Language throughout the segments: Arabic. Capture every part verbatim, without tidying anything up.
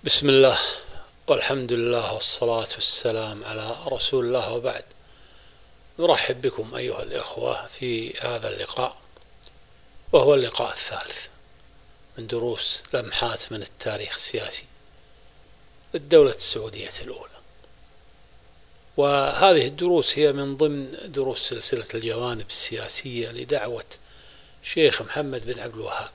بسم الله والحمد لله والصلاة والسلام على رسول الله، وبعد. نرحب بكم أيها الإخوة في هذا اللقاء، وهو اللقاء الثالث من دروس لمحات من التاريخ السياسي للدولة السعودية الأولى. وهذه الدروس هي من ضمن دروس سلسلة الجوانب السياسية لدعوة شيخ محمد بن عبد الوهاب.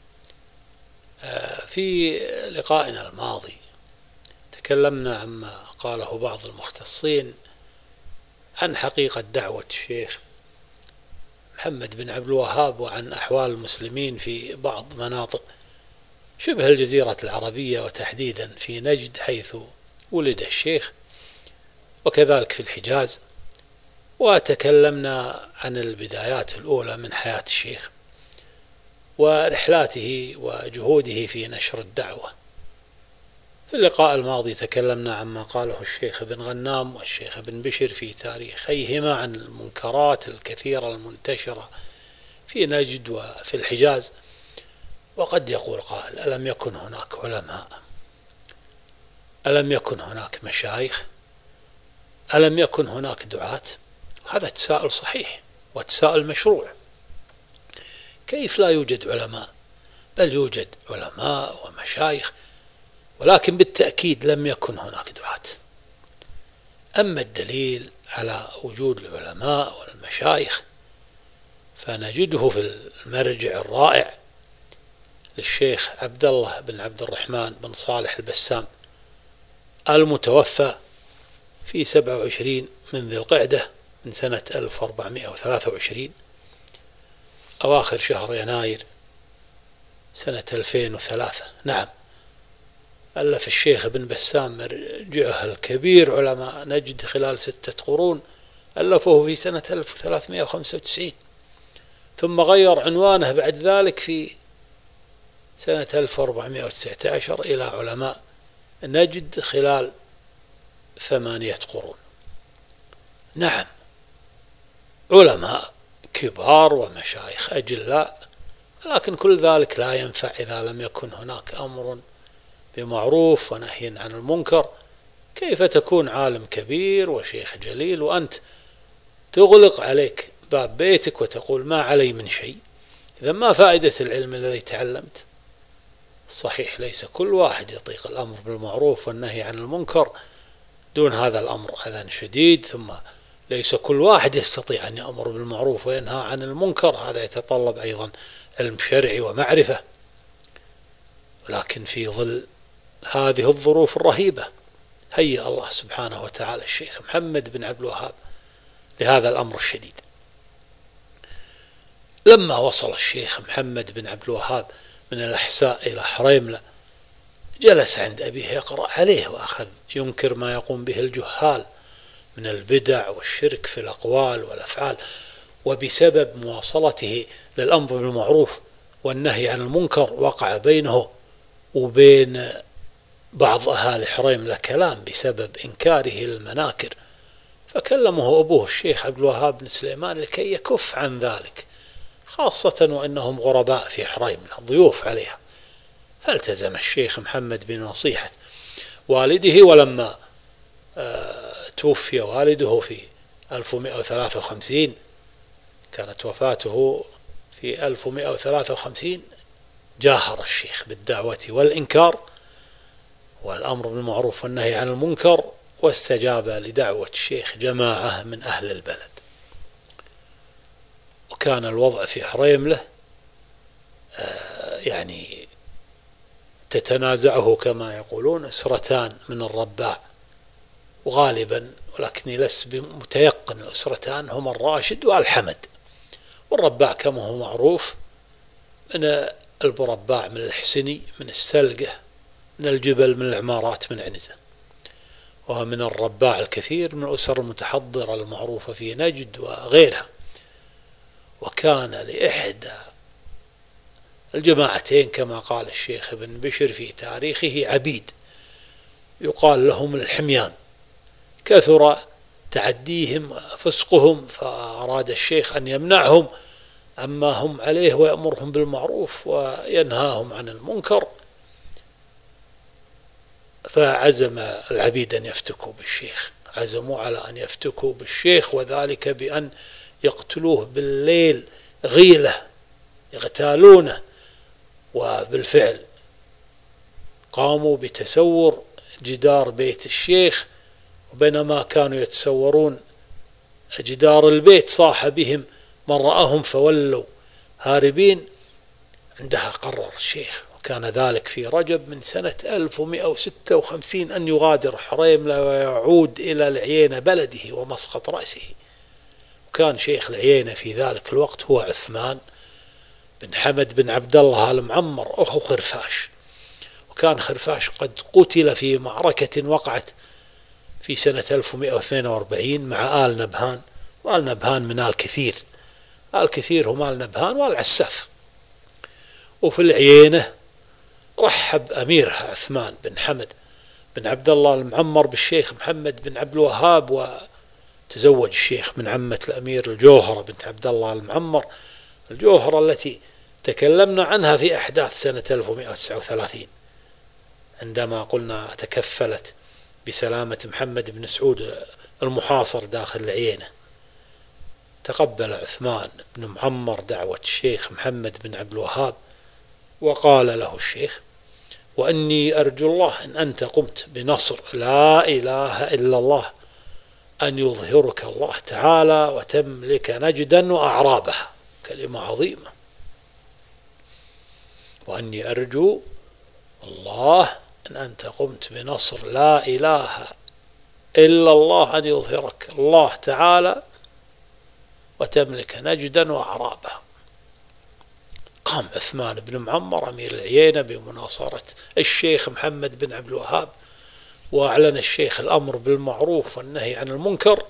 في لقائنا الماضي تكلمنا عما قاله بعض المختصين عن حقيقة دعوة الشيخ محمد بن عبد الوهاب وعن أحوال المسلمين في بعض مناطق شبه الجزيرة العربية، وتحديدا في نجد حيث ولد الشيخ، وكذلك في الحجاز. وتكلمنا عن البدايات الأولى من حياة الشيخ ورحلاته وجهوده في نشر الدعوة. في اللقاء الماضي تكلمنا عما قاله الشيخ بن غنام والشيخ بن بشر في تاريخيهما عن المنكرات الكثيرة المنتشرة في نجد وفي الحجاز. وقد يقول قائل: ألم يكن هناك علماء؟ ألم يكن هناك مشايخ؟ ألم يكن هناك دعاة؟ هذا تساؤل صحيح وتساؤل مشروع. كيف لا يوجد علماء؟ بل يوجد علماء ومشايخ، ولكن بالتأكيد لم يكن هناك دعاة. أما الدليل على وجود العلماء والمشايخ فنجده في المرجع الرائع للشيخ عبد الله بن عبد الرحمن بن صالح البسام، المتوفى في سبعة وعشرين من ذي القعدة من سنة ألف وأربعمائة وثلاثة وعشرين، أواخر شهر يناير سنة ألفين وثلاثة. نعم، ألف الشيخ ابن بسام مرجعه الكبير علماء نجد خلال ستة قرون، ألفه في سنة ألف وثلاثمائة وخمسة وتسعين، ثم غير عنوانه بعد ذلك في سنة ألف وأربعمائة وتسعة عشر إلى علماء نجد خلال ثمانية قرون. نعم، علماء كبار ومشايخ أجلاء، لكن كل ذلك لا ينفع إذا لم يكن هناك أمر بمعروف ونهي عن المنكر. كيف تكون عالم كبير وشيخ جليل وأنت تغلق عليك باب بيتك وتقول ما علي من شيء؟ إذا ما فائدة العلم الذي تعلمت؟ صحيح ليس كل واحد يطيق الأمر بالمعروف والنهي عن المنكر دون هذا الأمر أذى شديد، ثم ليس كل واحد يستطيع أن يأمر بالمعروف وينهى عن المنكر، هذا يتطلب أيضا علم شرعي ومعرفة. ولكن في ظل هذه الظروف الرهيبة هيأ الله سبحانه وتعالى الشيخ محمد بن عبد الوهاب لهذا الأمر الشديد. لما وصل الشيخ محمد بن عبد الوهاب من الأحساء إلى حريملة جلس عند أبيه يقرأ عليه، وأخذ ينكر ما يقوم به الجهال من البدع والشرك في الأقوال والأفعال. وبسبب مواصلته للأمر بالمعروف والنهي عن المنكر وقع بينه وبين بعض أهالي حريملة كلام بسبب إنكاره للمناكر، فكلمه أبوه الشيخ عبد الوهاب بن سليمان لكي يكف عن ذلك، خاصة وأنهم غرباء في حريملة ضيوف عليها. فالتزم الشيخ محمد بنصيحة والده، ولما توفي والده في ألف ومائة وثلاثة وخمسين، كانت وفاته في ألف ومائة وثلاثة وخمسين، جاهر الشيخ بالدعوة والإنكار والأمر بالمعروف والنهي عن المنكر، واستجاب لدعوة الشيخ جماعة من أهل البلد. وكان الوضع في حريملة يعني تتنازعه كما يقولون أسرتان من الرباع، وغالبا ولكني لست متيقن الأسرتان هما الراشد والحمد. والرباع كما هو معروف من البرباع من الحسني من السلقة من الجبل من العمارات من عنزة، وهو من الرباع الكثير من الأسر المتحضرة المعروفة في نجد وغيرها. وكان لإحدى الجماعتين كما قال الشيخ ابن بشر في تاريخه عبيد يقال لهم الحميان، كثر تعديهم فسقهم، فأراد الشيخ أن يمنعهم عما هم عليه ويأمرهم بالمعروف وينهاهم عن المنكر. فعزم العبيد أن يفتكوا بالشيخ، عزموا على أن يفتكوا بالشيخ، وذلك بأن يقتلوه بالليل غيلة، يغتالونه. وبالفعل قاموا بتسور جدار بيت الشيخ، وبينما كانوا يتسورون جدار البيت صاح بهم من رآهم فولوا هاربين. عندها قرر الشيخ، وكان ذلك في رجب من سنة ألف ومئة وستة وخمسين، أن يغادر حريملة ويعود إلى العيينة بلده ومسقط رأسه. وكان شيخ العيينة في ذلك الوقت هو عثمان بن حمد بن عبد الله المعمر أخو خرفاش. وكان خرفاش قد قتل في معركة وقعت في سنة ألف ومئة واثنين وأربعين مع آل نبهان، وآل نبهان من آل كثير، آل كثير هم آل نبهان وآل عساف. وفي العيينة رحب أميرها عثمان بن حمد بن عبد الله المعمر بالشيخ محمد بن عبد الوهاب، وتزوج الشيخ من عمة الأمير الجوهرة بنت عبد الله المعمر، الجوهرة التي تكلمنا عنها في أحداث سنة ألف ومئة وتسعة وثلاثين عندما قلنا تكفلت بسلامة محمد بن سعود المحاصر داخل العيينة. تقبل عثمان بن معمر دعوة الشيخ محمد بن عبد الوهاب، وقال له الشيخ: وأني أرجو الله إن أنت قمت بنصر لا إله إلا الله أن يظهرك الله تعالى وتملك نجدا وأعرابها. كلمة عظيمة. وأني أرجو الله إن أنت قمت بنصر لا إله إلا الله أن يظهرك الله تعالى وتملك نجدا وأعرابها. قام عثمان بن معمر أمير العيينة بمناصرة الشيخ محمد بن عبد الوهاب، وأعلن الشيخ الأمر بالمعروف والنهي عن المنكر.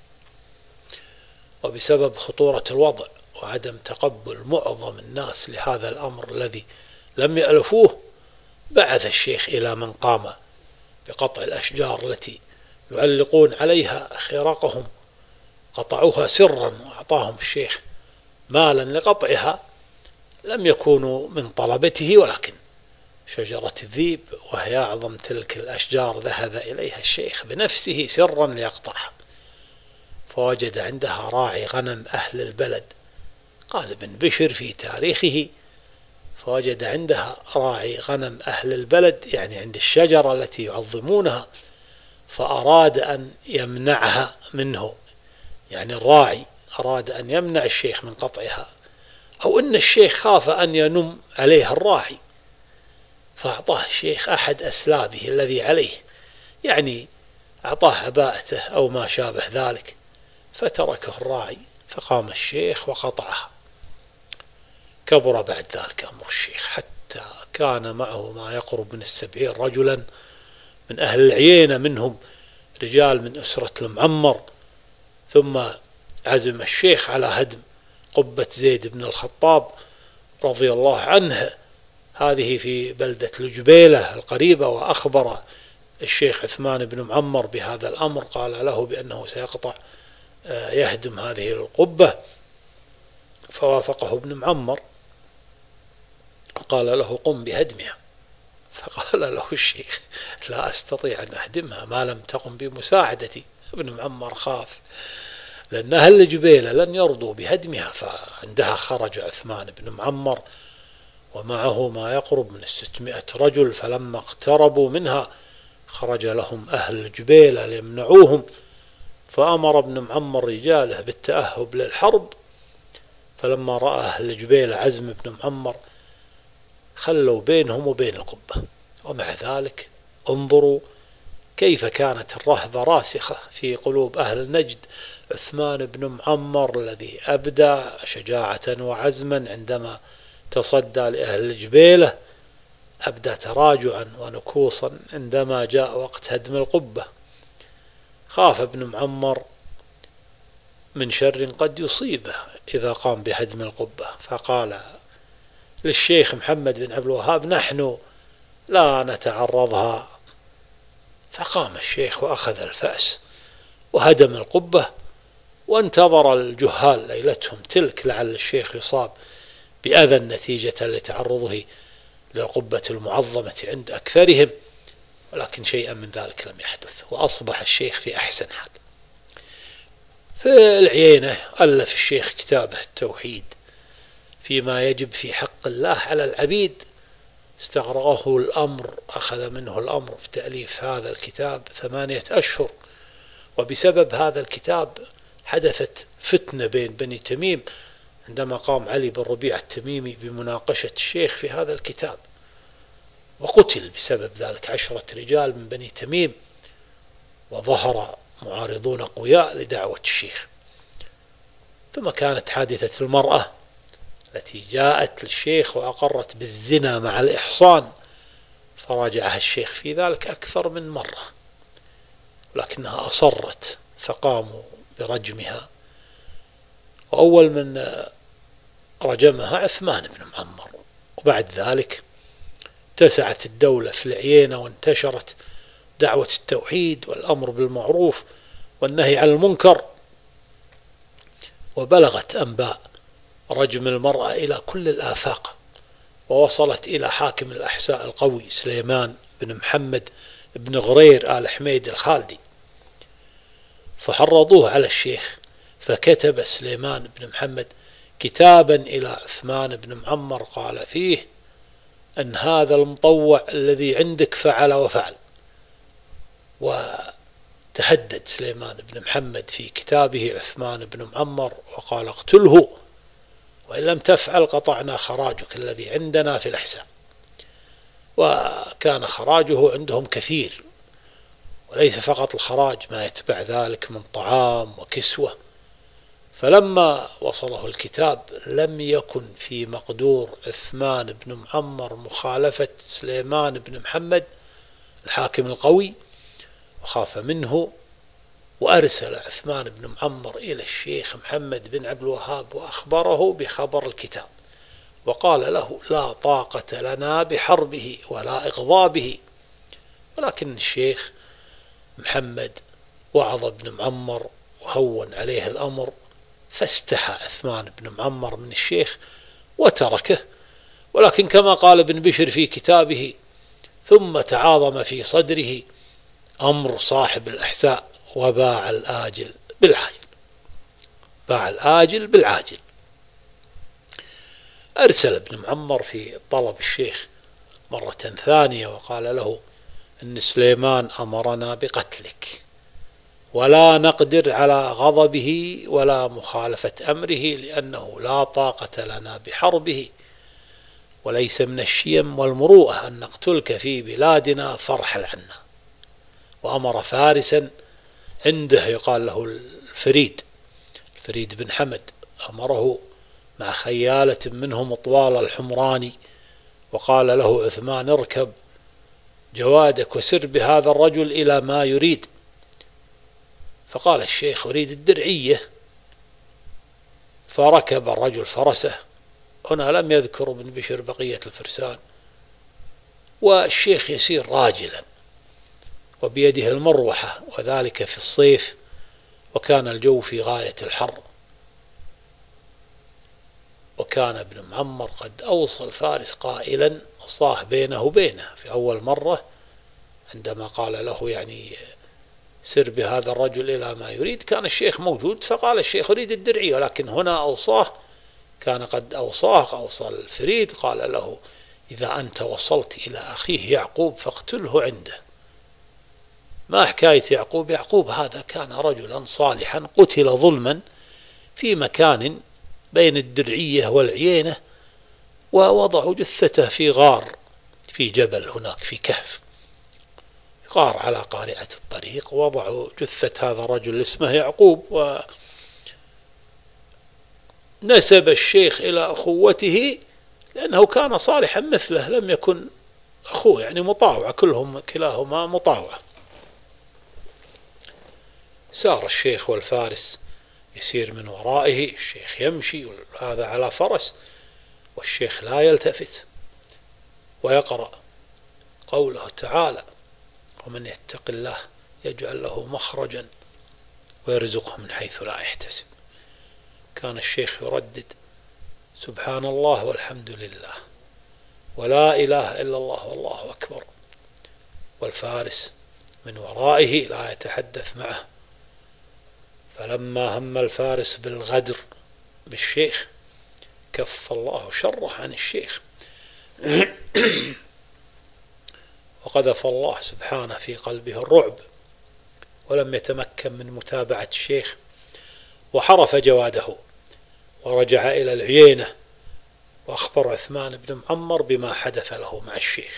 وبسبب خطورة الوضع وعدم تقبل معظم الناس لهذا الأمر الذي لم يألفوه، بعث الشيخ إلى من قام بقطع الأشجار التي يعلقون عليها خرقهم، قطعوها سرا، وأعطاهم الشيخ مالا لقطعها. لم يكونوا من طلبته، ولكن شجرة الذيب وهي أعظم تلك الأشجار ذهب إليها الشيخ بنفسه سرا ليقطعها، فوجد عندها راعي غنم أهل البلد. قال ابن بشر في تاريخه: فوجد عندها راعي غنم أهل البلد، يعني عند الشجرة التي يعظمونها، فأراد أن يمنعها منه، يعني الراعي أراد أن يمنع الشيخ من قطعها، أو أن الشيخ خاف أن ينم عليه الراعي، فأعطاه الشيخ أحد أسلابه الذي عليه، يعني أعطاه عباءته أو ما شابه ذلك، فتركه الراعي، فقام الشيخ وقطعها. كبر بعد ذلك أمر الشيخ، حتى كان معه ما يقرب من السبعين رجلا من أهل العيينة، منهم رجال من أسرة المعمر. ثم عزم الشيخ على هدم قبة زيد بن الخطاب رضي الله عنه، هذه في بلدة الجبيلة القريبة، وأخبر الشيخ عثمان بن معمر بهذا الأمر، قال له بأنه سيقطع يهدم هذه القبة، فوافقه ابن معمر، قال له: قم بهدمها. فقال له الشيخ: لا أستطيع أن أهدمها ما لم تقم بمساعدتي. ابن معمر خاف، لأن أهل الجبيلة لن يرضوا بهدمها. فعندها خرج عثمان بن معمر ومعه ما يقرب من ستمائة رجل، فلما اقتربوا منها خرج لهم أهل الجبيلة ليمنعوهم، فأمر ابن معمر رجاله بالتأهب للحرب. فلما رأى أهل الجبيلة عزم ابن معمر خلوا بينهم وبين القبة. ومع ذلك انظروا كيف كانت الرهبة راسخة في قلوب أهل نجد. عثمان بن معمر الذي أبدى شجاعة وعزما عندما تصدى لأهل الجبيلة، أبدى تراجعا ونكوصا عندما جاء وقت هدم القبة. خاف ابن معمر من شر قد يصيبه إذا قام بهدم القبة، فقال للشيخ محمد بن عبد الوهاب: نحن لا نتعرضها. فقام الشيخ وأخذ الفأس وهدم القبة، وانتظر الجهال ليلتهم تلك لعل الشيخ يصاب بأذى نتيجة لتعرضه للقبة المعظمة عند أكثرهم. ولكن شيئا من ذلك لم يحدث، وأصبح الشيخ في أحسن حال. في العيينة ألف الشيخ كتابه التوحيد فيما يجب في حق الله على العبيد، استغرقه الأمر، أخذ منه الأمر في تأليف هذا الكتاب ثمانية أشهر. وبسبب هذا الكتاب حدثت فتنة بين بني تميم عندما قام علي بن ربيعة التميمي بمناقشة الشيخ في هذا الكتاب، وقتل بسبب ذلك عشرة رجال من بني تميم، وظهر معارضون أقوياء لدعوة الشيخ. ثم كانت حادثة المرأة التي جاءت للشيخ وأقرت بالزنا مع الإحصان، فراجعها الشيخ في ذلك أكثر من مرة، ولكنها أصرت فقاموا برجمها. وأول من رجمها عثمان بن معمر. وبعد ذلك اتسعت الدولة في العيينة وانتشرت دعوة التوحيد والأمر بالمعروف والنهي عن المنكر، وبلغت أنباء رجم المرأة إلى كل الآفاق، ووصلت إلى حاكم الأحساء القوي سليمان بن محمد بن غرير آل حميد الخالدي، فحرضوه على الشيخ، فكتب سليمان بن محمد كتابا إلى عثمان بن معمر قال فيه أن هذا المطوع الذي عندك فعل وفعل. وتهدد سليمان بن محمد في كتابه عثمان بن معمر وقال اقتله، وإن لم تفعل قطعنا خراجك الذي عندنا في الأحساء. وكان خراجه عندهم كثير، وليس فقط الخراج، ما يتبع ذلك من طعام وكسوة. فلما وصله الكتاب لم يكن في مقدور عثمان بن معمر مخالفة سليمان بن محمد الحاكم القوي، وخاف منه، وأرسل عثمان بن معمر إلى الشيخ محمد بن عبد الوهاب وأخبره بخبر الكتاب، وقال له لا طاقة لنا بحربه ولا إغضابه. ولكن الشيخ محمد وعظ ابن معمر وهون عليه الأمر، فاستحى عثمان بن معمر من الشيخ وتركه. ولكن كما قال ابن بشر في كتابه ثم تعاظم في صدره أمر صاحب الأحساء وباع الآجل بالعاجل، باع الآجل بالعاجل. أرسل ابن معمر في طلب الشيخ مرة ثانية وقال له إن سليمان أمرنا بقتلك، ولا نقدر على غضبه ولا مخالفة أمره، لأنه لا طاقة لنا بحربه، وليس من الشيم والمروءة أن نقتلك في بلادنا فارحل عنا. وأمر فارسا عنده يقال له الفريد الفريد بن حمد، أمره مع خيالة منهم طوال الحمراني، وقال له عثمان اركب جوادك وسر بهذا الرجل إلى ما يريد. فقال الشيخ أريد الدرعية، فركب الرجل فرسه. هنا لم يذكر ابن بشر بقية الفرسان. والشيخ يسير راجلا وبيده المروحة، وذلك في الصيف، وكان الجو في غاية الحر. وكان ابن معمر قد أوصى الفارس قائلا، وصاه بينه وبينه في أول مرة عندما قال له يعني سر بهذا الرجل إلى ما يريد، كان الشيخ موجود، فقال الشيخ أريد الدرعية. ولكن هنا أوصاه، كان قد أوصاه أوصى الفريد، قال له إذا أنت وصلت إلى أخيه يعقوب فاقتله عنده. ما حكاية يعقوب؟ يعقوب هذا كان رجلا صالحا قتل ظلما في مكان بين الدرعية والعيينة، ووضعوا جثته في غار في جبل هناك في كهف، غار على قارعة الطريق، وضعوا جثة هذا الرجل اسمه يعقوب. ونسب الشيخ إلى أخوته لأنه كان صالحا مثله، لم يكن أخوه يعني مطاوعة، كلهم كلاهما مطاوعة. سار الشيخ والفارس يسير من ورائه، الشيخ يمشي وهذا على فرس، والشيخ لا يلتفت ويقرأ قوله تعالى ومن يتق الله يجعل له مخرجا ويرزقه من حيث لا يحتسب. كان الشيخ يردد سبحان الله والحمد لله ولا إله إلا الله والله أكبر، والفارس من ورائه لا يتحدث معه. فلما هم الفارس بالغدر بالشيخ كف الله شره عن الشيخ، وقذف الله سبحانه في قلبه الرعب، ولم يتمكن من متابعة الشيخ، وحرف جواده ورجع إلى العيينة، وأخبر عثمان بن معمر بما حدث له مع الشيخ.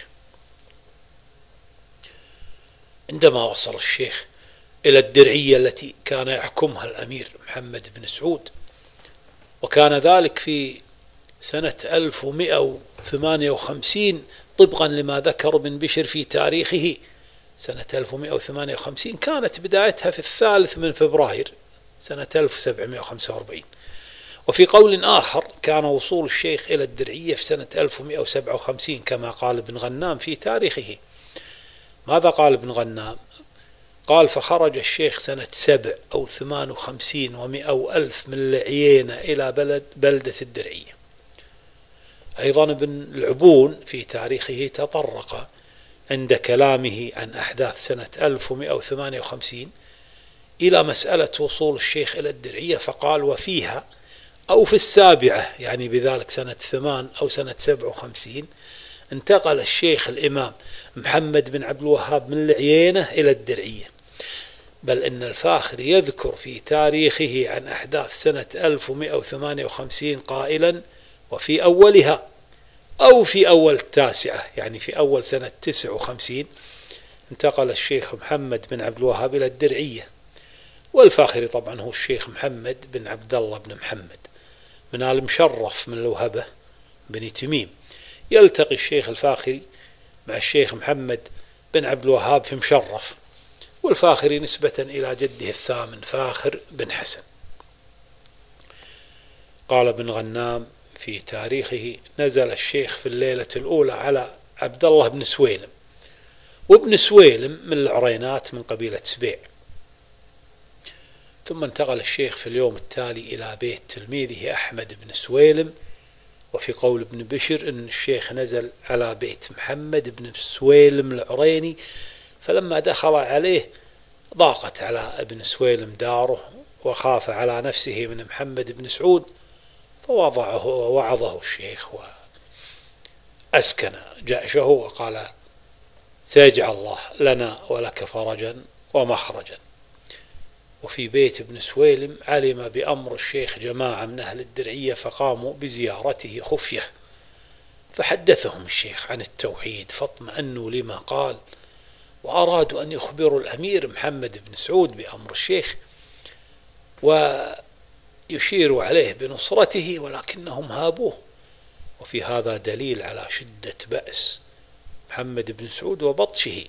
عندما وصل الشيخ إلى الدرعية التي كان يحكمها الأمير محمد بن سعود، وكان ذلك في سنة ألف ومئة وثمانية وخمسين طبقا لما ذكر ابن بشر في تاريخه. سنة ألف ومئة وثمانية وخمسين كانت بدايتها في الثالث من فبراير سنة ألف وسبعمئة وخمسة وأربعين. وفي قول آخر كان وصول الشيخ إلى الدرعية في سنة ألف ومئة وسبعة وخمسين كما قال ابن غنام في تاريخه. ماذا قال ابن غنام؟ قال: فخرج الشيخ سنة سبع أو ثمان وخمسين ومئة وألف من العيينة إلى بلد بلدة الدرعية. أيضا ابن العبون في تاريخه تطرق عند كلامه عن أحداث سنة ألف ومئة وثمانية وخمسين إلى مسألة وصول الشيخ إلى الدرعية، فقال: وفيها أو في السابعة، يعني بذلك سنة ثمان أو سنة سبع وخمسين، انتقل الشيخ الإمام محمد بن عبد الوهاب من العيينة إلى الدرعية. بل إن الفاخري يذكر في تاريخه عن أحداث سنة ألف ومئة وثمانية وخمسين قائلا: وفي أولها أو في أول التاسعة، يعني في أول سنة تسع وخمسين، انتقل الشيخ محمد بن عبد الوهاب إلى الدرعية. والفاخري طبعا هو الشيخ محمد بن عبد الله بن محمد من آل مشرف من لوهبة بن تميم. يلتقي الشيخ الفاخري مع الشيخ محمد بن عبد الوهاب في مشرف، والفاخري نسبة إلى جده الثامن فاخر بن حسن. قال ابن غنام في تاريخه: نزل الشيخ في الليلة الأولى على عبد الله بن سويلم، وابن سويلم من العرينات من قبيلة سبيع. ثم انتقل الشيخ في اليوم التالي إلى بيت تلميذه أحمد بن سويلم. وفي قول ابن بشر أن الشيخ نزل على بيت محمد بن سويلم العريني، فلما دخل عليه ضاقت على ابن سويلم داره، وخاف على نفسه من محمد بن سعود، فوضعه ووعظه الشيخ وأسكن جأشه وقال: سيجعل الله لنا ولك فرجا ومخرجا. وفي بيت ابن سويلم علم بأمر الشيخ جماعة من أهل الدرعية، فقاموا بزيارته خفية، فحدثهم الشيخ عن التوحيد فاطمأنوا لما قال، وأرادوا أن يخبروا الأمير محمد بن سعود بأمر الشيخ ويشيروا عليه بنصرته، ولكنهم هابوه. وفي هذا دليل على شدة بأس محمد بن سعود وبطشه.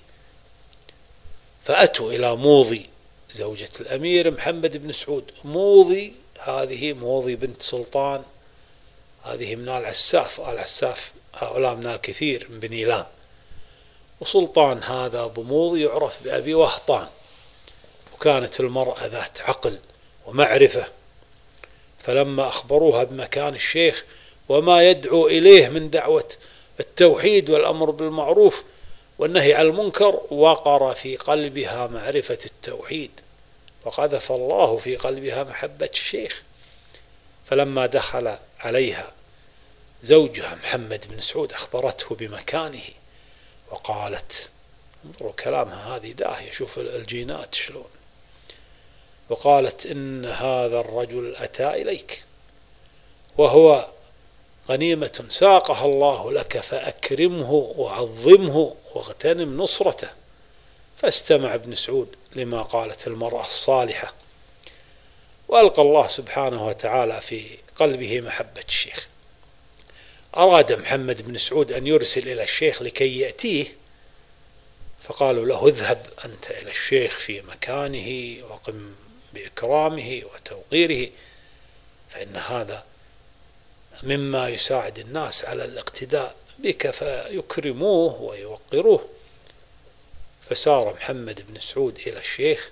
فأتوا إلى موضي زوجة الأمير محمد بن سعود. موضي هذه موضي بنت سلطان، هذه من آل عساف، آل عساف هؤلاء من آل كثير من بني لام. وسلطان هذا أبو موضي يعرف بأبي وهطان. وكانت المرأة ذات عقل ومعرفة، فلما أخبروها بمكان الشيخ وما يدعو إليه من دعوة التوحيد والأمر بالمعروف والنهي عن المنكر، وقر في قلبها معرفة التوحيد، وقذف الله في قلبها محبة الشيخ. فلما دخل عليها زوجها محمد بن سعود أخبرته بمكانه، وقالت: انظروا كلامها هذه داهية، شوف الجينات شلون. وقالت: إن هذا الرجل أتى إليك وهو غنيمة ساقها الله لك، فأكرمه وعظمه واغتنم نصرته. فاستمع ابن سعود لما قالت المرأة الصالحة، وألقى الله سبحانه وتعالى في قلبه محبة الشيخ. أراد محمد بن سعود أن يرسل إلى الشيخ لكي يأتيه، فقالوا له: اذهب أنت إلى الشيخ في مكانه وقم بإكرامه وتوقيره، فإن هذا مما يساعد الناس على الاقتداء بك، فيكرموه ويوقروه. فسار محمد بن سعود إلى الشيخ،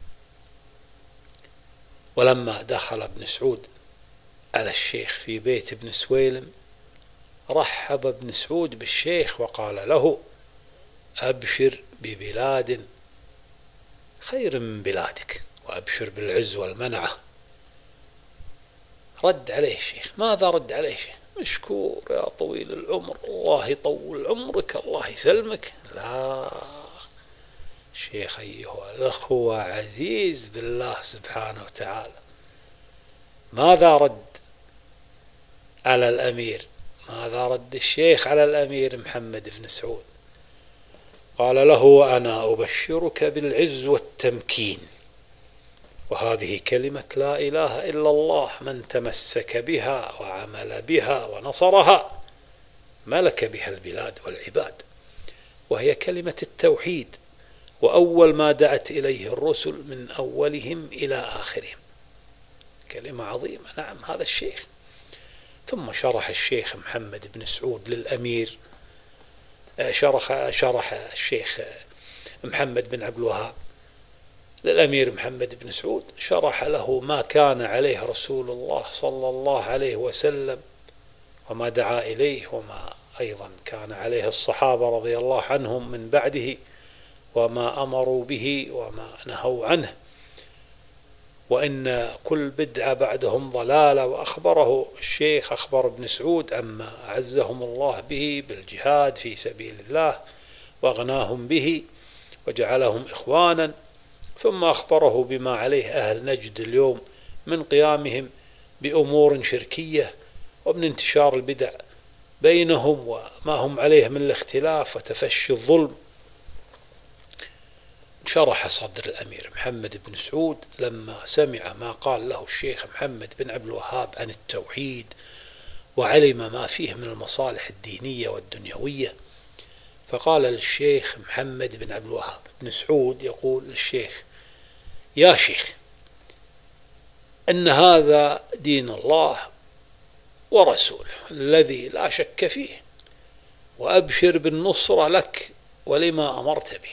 ولما دخل ابن سعود على الشيخ في بيت ابن سويلم رحب ابن سعود بالشيخ وقال له: أبشر ببلاد خير من بلادك، وأبشر بالعز والمنعة. رد عليه الشيخ. ماذا رد عليه الشيخ؟ مشكور يا طويل العمر، الله يطول عمرك، الله يسلمك. لا الشيخ أيها الأخ هو عزيز بالله سبحانه وتعالى. ماذا رد على الأمير؟ ماذا رد الشيخ على الأمير محمد بن سعود؟ قال له: أنا أبشرك بالعز والتمكين، وهذه كلمة لا إله إلا الله، من تمسك بها وعمل بها ونصرها ملك بها البلاد والعباد، وهي كلمة التوحيد، وأول ما دعت إليه الرسل من أولهم إلى آخرهم. كلمة عظيمة. نعم هذا الشيخ. ثم شرح الشيخ محمد بن سعود للأمير، شرح, شرح الشيخ محمد بن عبد الوهاب للأمير محمد بن سعود، شرح له ما كان عليه رسول الله صلى الله عليه وسلم وما دعا إليه، وما أيضا كان عليه الصحابة رضي الله عنهم من بعده، وما أمروا به وما نهوا عنه، وإن كل بدعة بعدهم ضلالة. وأخبره الشيخ، أخبر ابن سعود عما أعزهم الله به بالجهاد في سبيل الله وأغناهم به وجعلهم إخوانا، ثم أخبره بما عليه أهل نجد اليوم من قيامهم بأمور شركية ومن انتشار البدع بينهم وما هم عليه من الاختلاف وتفشي الظلم. شرح صدر الأمير محمد بن سعود لما سمع ما قال له الشيخ محمد بن عبد الوهاب عن التوحيد، وعلم ما فيه من المصالح الدينية والدنيوية، فقال للشيخ محمد بن عبد الوهاب بن سعود، يقول للشيخ: يا شيخ، إن هذا دين الله ورسوله الذي لا شك فيه، وأبشر بالنصرة لك ولما أمرت به،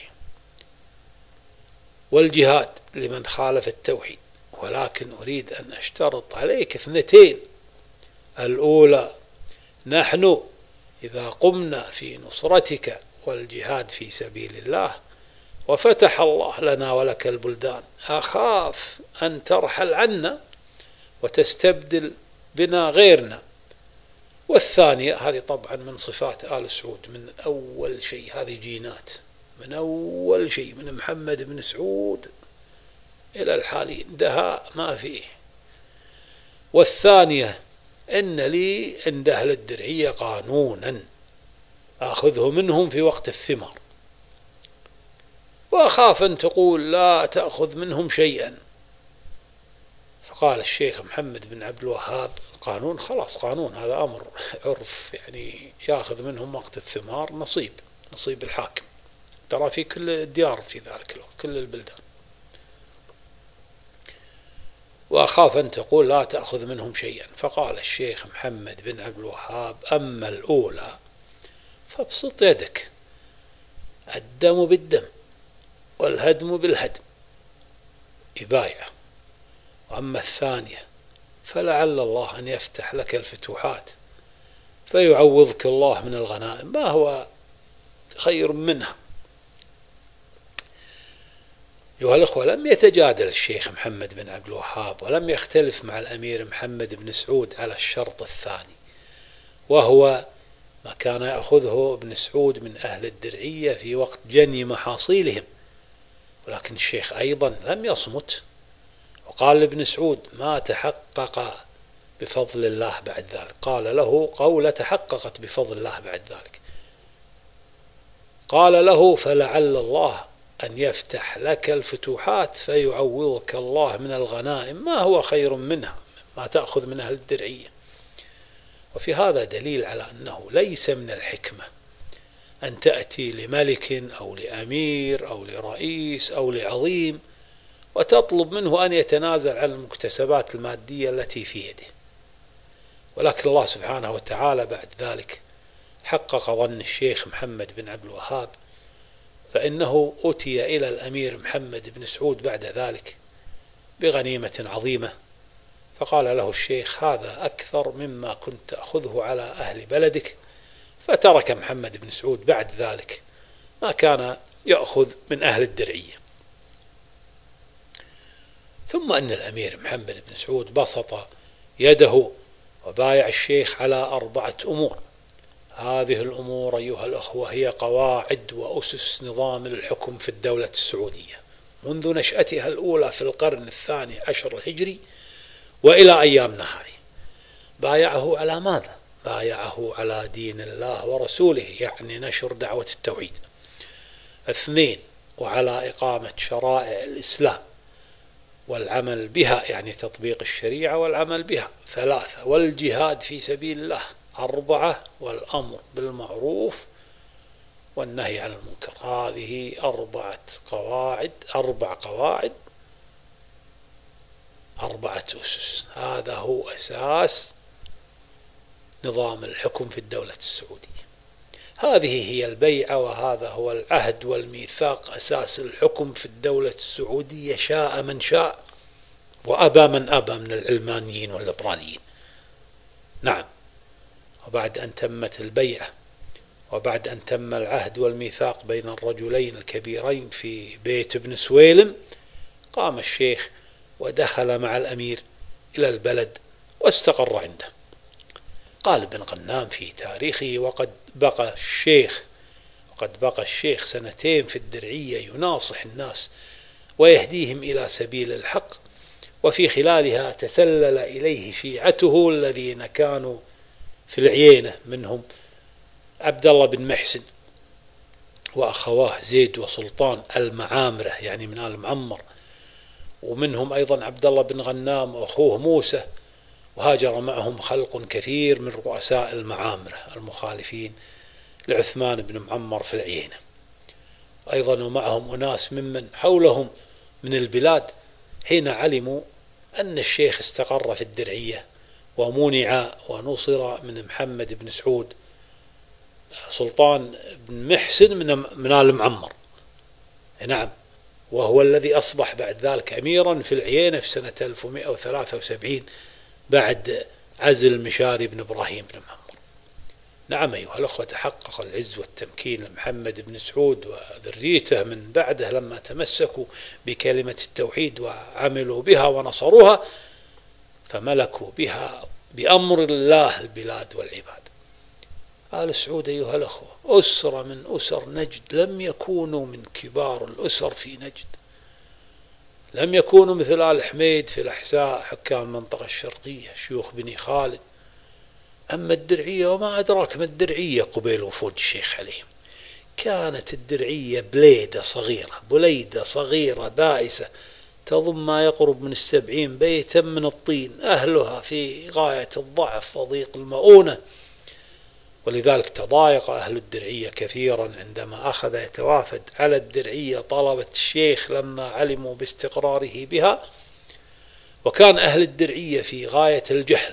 والجهاد لمن خالف التوحيد، ولكن أريد أن أشترط عليك اثنتين: الأولى، نحن إذا قمنا في نصرتك والجهاد في سبيل الله وفتح الله لنا ولك البلدان، أخاف أن ترحل عنا وتستبدل بنا غيرنا. والثانية، هذه طبعا من صفات آل سعود من أول شيء، هذه جينات من أول شيء من محمد بن سعود إلى الحالي دهاء ما فيه. والثانية، إن لي عند أهل الدرعية قانونا أخذه منهم في وقت الثمار، وأخاف أن تقول لا تأخذ منهم شيئا. فقال الشيخ محمد بن عبد الوهاب: قانون؟ خلاص قانون، هذا أمر عرف، يعني يأخذ منهم وقت الثمار نصيب، نصيب الحاكم، ترى في كل الديار في ذلك الوقت، كل البلدان. وأخاف أن تقول لا تأخذ منهم شيئا. فقال الشيخ محمد بن عبد الوهاب: أما الأولى فابسط يدك، الدم بالدم والهدم بالهدم، إبايع. وأما الثانية فلعل الله أن يفتح لك الفتوحات فيعوضك الله من الغنائم ما هو خير منها. أيها الأخوة، لم يتجادل الشيخ محمد بن عبد الوهاب ولم يختلف مع الأمير محمد بن سعود على الشرط الثاني، وهو ما كان يأخذه ابن سعود من أهل الدرعية في وقت جني محاصيلهم. ولكن الشيخ أيضا لم يصمت، وقال لابن سعود: ما تحقق بفضل الله بعد ذلك. قال له قولة تحققت بفضل الله بعد ذلك. قال له: فلعل الله أن يفتح لك الفتوحات فيعوضك الله من الغنائم ما هو خير منها ما تأخذ من أهل الدرعية. وفي هذا دليل على أنه ليس من الحكمة أن تأتي لملك أو لأمير أو لرئيس أو لعظيم وتطلب منه أن يتنازل عن المكتسبات المادية التي في يده. ولكن الله سبحانه وتعالى بعد ذلك حقق ظن الشيخ محمد بن عبد الوهاب، فإنه أتي إلى الأمير محمد بن سعود بعد ذلك بغنيمة عظيمة، فقال له الشيخ: هذا أكثر مما كنت تأخذه على أهل بلدك. فترك محمد بن سعود بعد ذلك ما كان يأخذ من أهل الدرعية. ثم أن الأمير محمد بن سعود بسط يده وبايع الشيخ على أربعة أمور. هذه الأمور أيها الأخوة هي قواعد وأسس نظام الحكم في الدولة السعودية منذ نشأتها الأولى في القرن الثاني عشر الهجري وإلى أيامنا هذه. بايعه على ماذا؟ بايعه على دين الله ورسوله، يعني نشر دعوة التوحيد. اثنين، وعلى إقامة شرائع الإسلام والعمل بها، يعني تطبيق الشريعة والعمل بها. ثلاثة، والجهاد في سبيل الله. أربعة، والأمر بالمعروف والنهي عن المنكر. هذه أربعة قواعد أربع قواعد أربعة أسس. هذا هو أساس نظام الحكم في الدولة السعودية. هذه هي البيعة وهذا هو العهد والميثاق، أساس الحكم في الدولة السعودية، شاء من شاء وأبى من أبى من العلمانيين والليبراليين. نعم. وبعد أن تمت البيعة وبعد أن تم العهد والميثاق بين الرجلين الكبيرين في بيت ابن سويلم، قام الشيخ ودخل مع الأمير إلى البلد واستقر عنده. قال ابن غنام في تاريخه: وقد بقى الشيخ وقد بقى الشيخ سنتين في الدرعية يناصح الناس ويهديهم إلى سبيل الحق، وفي خلالها تسلل إليه شيعته الذين كانوا في العيينة، منهم عبد الله بن محسن وأخواه زيد وسلطان المعامرة، يعني من آل معمر، ومنهم أيضا عبد الله بن غنام وأخوه موسى، وهاجر معهم خلق كثير من رؤساء المعامرة المخالفين لعثمان بن معمر في العيينة، أيضا ومعهم أناس ممن حولهم من البلاد، حين علموا أن الشيخ استقر في الدرعية ومنع ونصر من محمد بن سعود سلطان بن محسن من آل معمر. نعم. وهو الذي أصبح بعد ذلك أميرا في العيينة في سنة ألف ومئة وثلاثة وسبعين بعد عزل مشاري بن إبراهيم بن معمر. نعم أيها الأخوة، تحقق العز والتمكين لمحمد بن سعود وذريته من بعده لما تمسكوا بكلمة التوحيد وعملوا بها ونصروها، فملكوا بها بأمر الله البلاد والعباد. آل سعود أيها الأخوة أسرة من أسر نجد، لم يكونوا من كبار الأسر في نجد، لم يكونوا مثل آل حميد في الأحساء حكام المنطقة الشرقية شيوخ بني خالد. أما الدرعية وما أدراك ما الدرعية قبيل وفود الشيخ عليهم، كانت الدرعية بليدة صغيرة بليدة صغيرة بائسة تضم ما يقرب من السبعين بيتا من الطين، أهلها في غاية الضعف وضيق المؤونة، ولذلك تضايق أهل الدرعية كثيرا عندما أخذ يتوافد على الدرعية طلبة الشيخ لما علموا باستقراره بها. وكان أهل الدرعية في غاية الجهل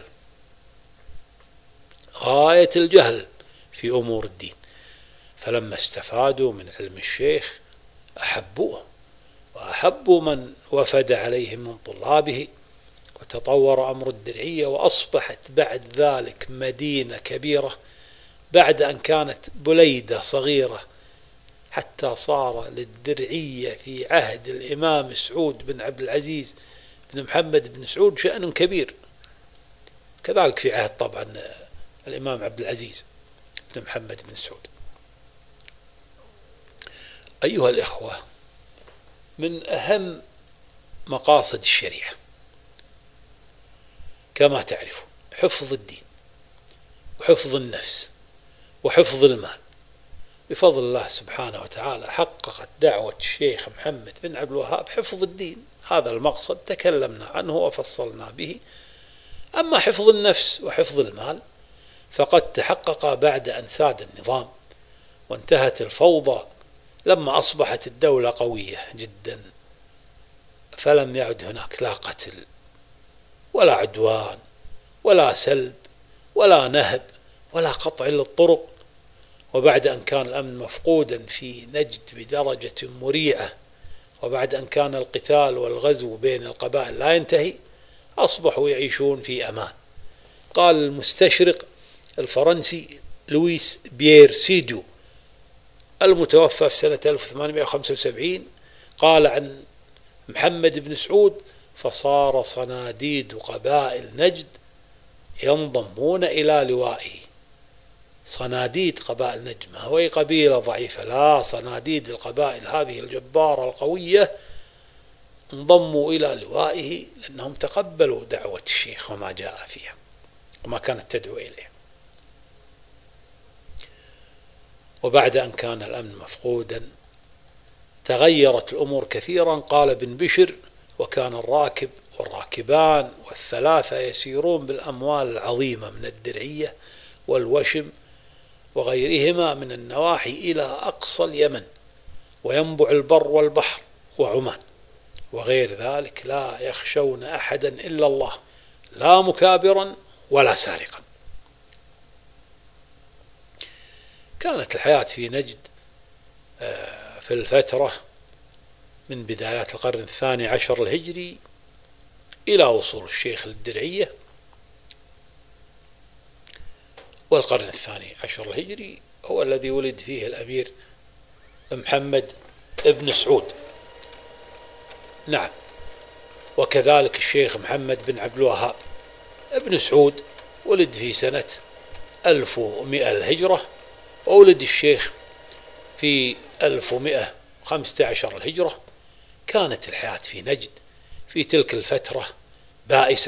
غاية الجهل في أمور الدين، فلما استفادوا من علم الشيخ أحبوه وأحبوا من وفد عليهم من طلابه، وتطور أمر الدرعية وأصبحت بعد ذلك مدينة كبيرة، بعد أن كانت بليدة صغيرة، حتى صار للدرعية في عهد الإمام سعود بن عبد العزيز بن محمد بن سعود شأن كبير، كذلك في عهد طبعا الإمام عبد العزيز بن محمد بن سعود. أيها الإخوة، من أهم مقاصد الشريعة كما تعرفون حفظ الدين وحفظ النفس وحفظ المال. بفضل الله سبحانه وتعالى حققت دعوة الشيخ محمد بن عبد الوهاب حفظ الدين، هذا المقصد تكلمنا عنه وفصلنا به. أما حفظ النفس وحفظ المال فقد تحقق بعد أن ساد النظام وانتهت الفوضى، لما أصبحت الدولة قوية جدا، فلم يعد هناك لا قتل ولا عدوان ولا سلب ولا نهب ولا قطع للطرق. وبعد أن كان الأمن مفقودا في نجد بدرجة مريعة، وبعد أن كان القتال والغزو بين القبائل لا ينتهي، أصبحوا يعيشون في أمان. قال المستشرق الفرنسي لويس بيير سيدو المتوفى في سنة ألف وثمانمائة وخمسة وسبعين قال عن محمد بن سعود: فصار صناديد قبائل نجد ينضمون إلى لوائه. صناديد قبائل نجد ما هو قبيلة ضعيفة، لا، صناديد القبائل هذه الجبارة القوية انضموا إلى لوائه لأنهم تقبلوا دعوة الشيخ وما جاء فيها وما كانت تدعو إليه. وبعد أن كان الأمن مفقودا تغيرت الأمور كثيرا. قال ابن بشر: وكان الراكب والراكبان والثلاثة يسيرون بالأموال العظيمة من الدرعية والوشم وغيرهما من النواحي إلى أقصى اليمن، وينبع البر والبحر وعمان وغير ذلك، لا يخشون أحدا إلا الله، لا مكابرا ولا سارقا. كانت الحياة في نجد في الفترة من بدايات القرن الثاني عشر الهجري إلى وصول الشيخ للدرعية، والقرن الثاني عشر الهجري هو الذي ولد فيه الأمير محمد بن سعود. نعم، وكذلك الشيخ محمد بن عبد الوهاب ابن سعود ولد في سنة ألف ومئة الهجرة، وولد الشيخ في ألف ومئة وخمسة عشر الهجرة. كانت الحياة في نجد في تلك الفترة بائسة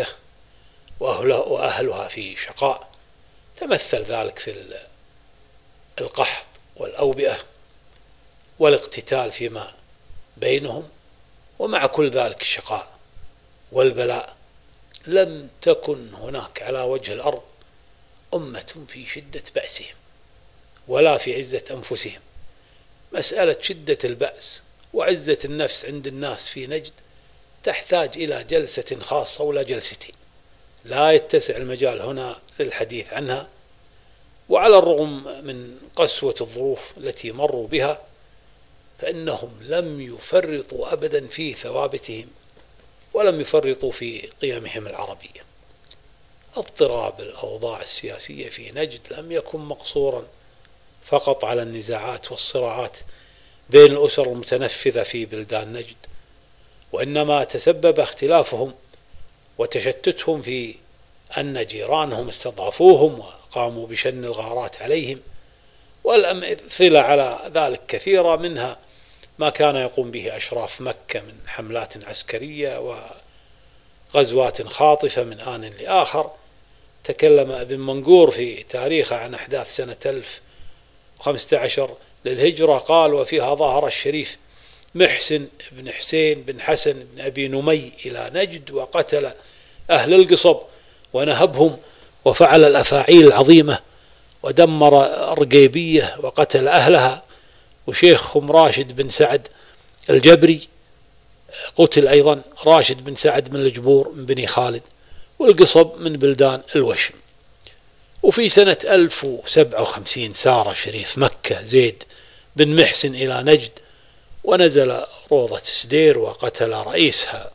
وأهلها في شقاء، تمثل ذلك في القحط والأوبئة والاقتتال فيما بينهم. ومع كل ذلك الشقاء والبلاء لم تكن هناك على وجه الأرض أمة في شدة بأسهم ولا في عزة أنفسهم. مسألة شدة البأس وعزة النفس عند الناس في نجد تحتاج إلى جلسة خاصة ولا جلستين، لا يتسع المجال هنا للحديث عنها. وعلى الرغم من قسوة الظروف التي مروا بها فإنهم لم يفرطوا أبدا في ثوابتهم ولم يفرطوا في قيمهم العربية. اضطراب الأوضاع السياسية في نجد لم يكن مقصورا فقط على النزاعات والصراعات بين الأسر المتنفذة في بلدان نجد، وإنما تسبب اختلافهم وتشتتهم في أن جيرانهم استضعفوهم وقاموا بشن الغارات عليهم. والأمثلة على ذلك كثيرة، منها ما كان يقوم به أشراف مكة من حملات عسكرية وغزوات خاطفة من آن لآخر. تكلم ابن منقور في تاريخه عن أحداث سنة ألف وخمسة عشر للهجرة، قال: وفيها ظهر الشريف محسن بن حسين بن حسن بن أبي نمي إلى نجد وقتل أهل القصب ونهبهم وفعل الأفاعيل العظيمة ودمر أرقيبية وقتل أهلها. وشيخهم راشد بن سعد الجبري قتل أيضا، راشد بن سعد من الجبور من بني خالد، والقصب من بلدان الوشم. وفي سنة ألف وسبعة وخمسين سار شريف مكة زيد بن محسن إلى نجد ونزل روضة سدير وقتل رئيسها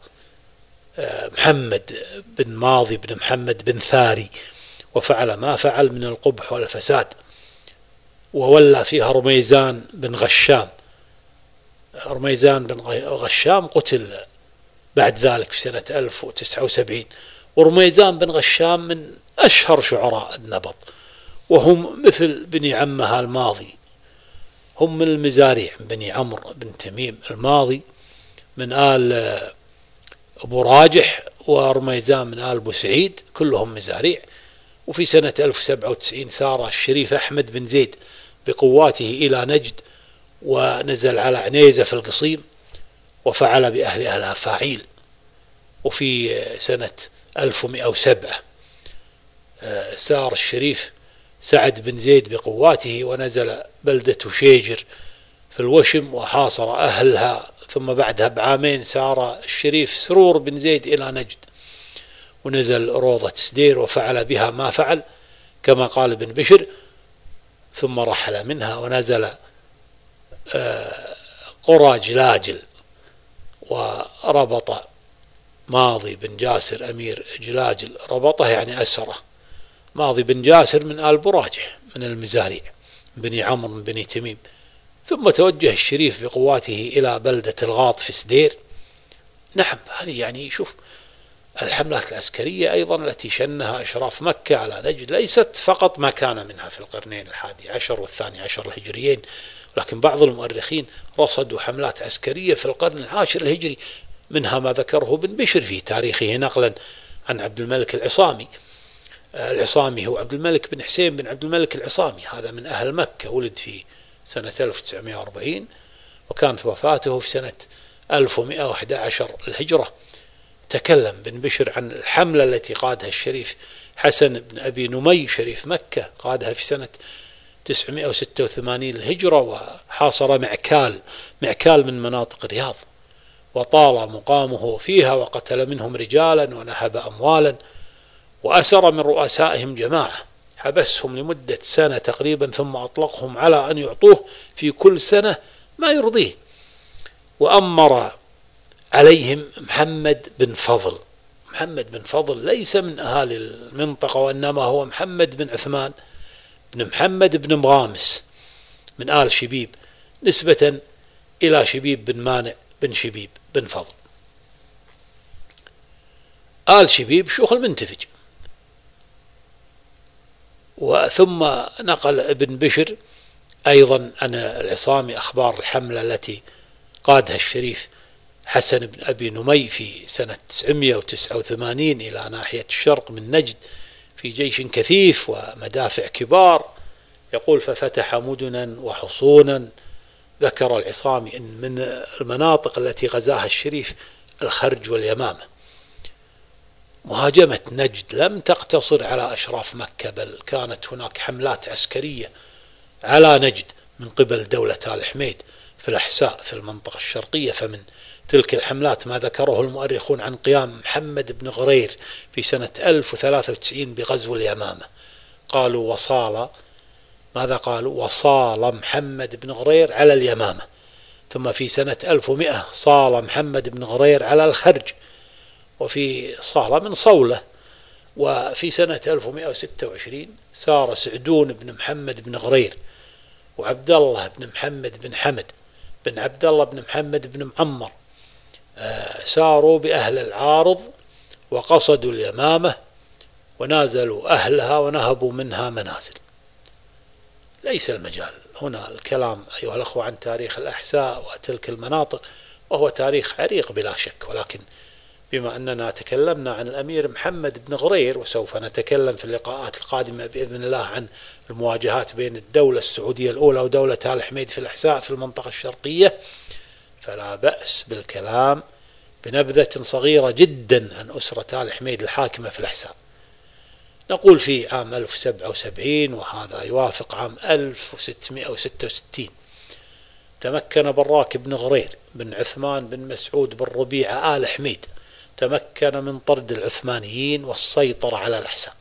محمد بن ماضي بن محمد بن ثاري، وفعل ما فعل من القبح والفساد، وولى فيها رميزان بن غشام. رميزان بن غشام قتل بعد ذلك في سنة ألف وتسعة وسبعين. ورميزان بن غشام من أشهر شعراء النبط، وهم مثل بني عمها الماضي، هم من المزاريع، بني عمرو بن تميم الماضي من آل أبو راجح، ورميزان من آل أبو سعيد، كلهم مزاريع. وفي سنة ألف وسبعة وتسعين سار الشريف أحمد بن زيد بقواته إلى نجد ونزل على عنيزة في القصيم وفعل بأهل أهلها فاعيل. وفي سنة ألف ومئة وسبعة سار الشريف سعد بن زيد بقواته ونزل بلدة شيجر في الوشم وحاصر أهلها. ثم بعدها بعامين سار الشريف سرور بن زيد إلى نجد ونزل روضة سدير وفعل بها ما فعل كما قال ابن بشر، ثم رحل منها ونزل قرى جلاجل وربط ماضي بن جاسر أمير جلاجل، ربطه يعني أسره. ماضي بن جاسر من آل براجح من المزاريع، بني عمرو من بني تميم، ثم توجه الشريف بقواته إلى بلدة الغاط في سدير. نعم، هذه يعني شوف الحملات العسكرية أيضا التي شنها أشراف مكة على نجد ليست فقط ما كان منها في القرنين الحادي عشر والثاني عشر الهجريين، ولكن بعض المؤرخين رصدوا حملات عسكرية في القرن العاشر الهجري، منها ما ذكره ابن بشر في تاريخه نقلا عن عبد الملك العصامي. العصامي هو عبد الملك بن حسين بن عبد الملك العصامي، هذا من أهل مكة، ولد في سنة ألف وتسعمائة وأربعين وكانت وفاته في سنة ألف ومائة وأحد عشر الهجرة. تكلم بن بشر عن الحملة التي قادها الشريف حسن بن أبي نمي شريف مكة، قادها في سنة تسعمائة وستة وثمانين الهجرة، وحاصر معكال معكال من مناطق الرياض، وطال مقامه فيها وقتل منهم رجالا ونهب أموالا، وأسر من رؤسائهم جماعة، حبسهم لمدة سنة تقريبا ثم أطلقهم على أن يعطوه في كل سنة ما يرضيه. وأمر عليهم محمد بن فضل. محمد بن فضل ليس من أهالي المنطقة، وإنما هو محمد بن عثمان بن محمد بن مغامس من آل شبيب، نسبة إلى شبيب بن مانع بن شبيب بن فضل. آل شبيب شيوخ المنتفج. وثم نقل ابن بشر أيضا عن العصامي أخبار الحملة التي قادها الشريف حسن بن أبي نمي في سنة تسعمائة وتسعة وثمانين إلى ناحية الشرق من نجد في جيش كثيف ومدافع كبار. يقول ففتح مدنا وحصونا. ذكر العصامي أن من المناطق التي غزاها الشريف الخرج واليمامة. مهاجمة نجد لم تقتصر على أشراف مكة، بل كانت هناك حملات عسكرية على نجد من قبل دولة آل حميد في الأحساء في المنطقة الشرقية. فمن تلك الحملات ما ذكره المؤرخون عن قيام محمد بن غرير في سنة ألف وثلاثة وتسعين بغزو اليمامة. قالوا وصال ماذا قالوا وصال محمد بن غرير على اليمامة. ثم في سنة ألف ومائة صال محمد بن غرير على الخرج، وفي صال من صولة. وفي سنة ألف ومائة وستة وعشرين سار سعدون بن محمد بن غرير وعبد الله بن محمد بن حمد بن عبد الله بن محمد بن معمر، ساروا بأهل العارض وقصدوا اليمامة ونازلوا أهلها ونهبوا منها منازل. ليس المجال هنا الكلام أيها الأخوة عن تاريخ الأحساء وتلك المناطق، وهو تاريخ عريق بلا شك، ولكن بما أننا تكلمنا عن الأمير محمد بن غرير، وسوف نتكلم في اللقاءات القادمة بإذن الله عن المواجهات بين الدولة السعودية الأولى ودولة آل حميد في الأحساء في المنطقة الشرقية، فلا بأس بالكلام بنبذة صغيرة جدا عن أسرة آل حميد الحاكمة في الأحساء. نقول في عام ألف وسبعة وسبعين، وهذا يوافق عام ألف وستمائة وستة وستين، تمكن براك بن غرير بن عثمان بن مسعود بن ربيعة آل حميد تمكن من طرد العثمانيين والسيطرة على الأحساء.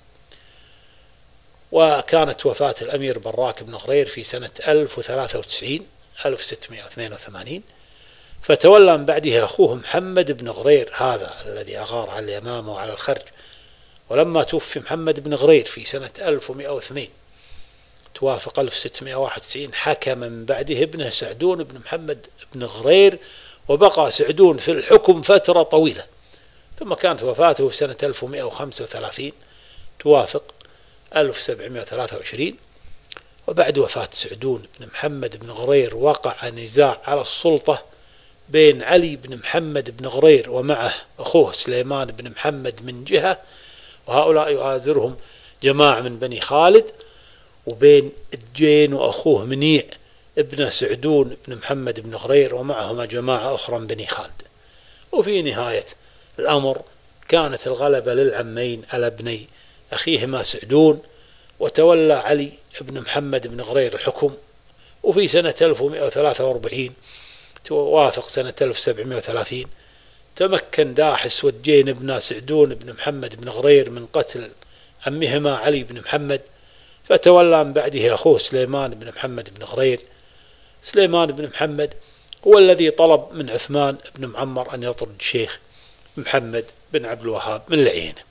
وكانت وفاة الأمير براك بن غرير في سنة ألف وثلاثة وتسعين ألف وستمائة واثنين وثمانين، فتولى من بعده أخوه محمد بن غرير هذا الذي أغار على اليمامة وعلى الخرج. ولما توفي محمد بن غرير في سنة ألف ومائة واثنين توافق ألف وستمائة وواحد وتسعين، حكم من بعده ابنه سعدون بن محمد بن غرير، وبقى سعدون في الحكم فترة طويلة. ثم كانت وفاته في سنة ألف ومائة وخمسة وثلاثين توافق ألف وسبعمائة وثلاثة وعشرين. وبعد وفاة سعدون بن محمد بن غرير وقع نزاع على السلطة بين علي بن محمد بن غرير ومعه أخوه سليمان بن محمد من جهة، وهؤلاء يؤازرهم جماعة من بني خالد، وبين الجين وأخوه منيع ابن سعدون بن محمد بن غرير ومعهما جماعة أخرى من بني خالد. وفي نهاية الأمر كانت الغلبة للعمين على ابني أخيهما سعدون، وتولى علي بن محمد بن غرير الحكم. وفي سنة ألف ومائة وثلاثة وأربعين توافق سنة ألف وسبعمائة وثلاثين تمكن داحس والجين ابن سعدون بن محمد بن غرير من قتل عمهما علي بن محمد، فتولى من بعده أخوه سليمان بن محمد بن غرير. سليمان بن محمد هو الذي طلب من عثمان بن معمر أن يطرد الشيخ محمد بن عبد الوهاب من العينة.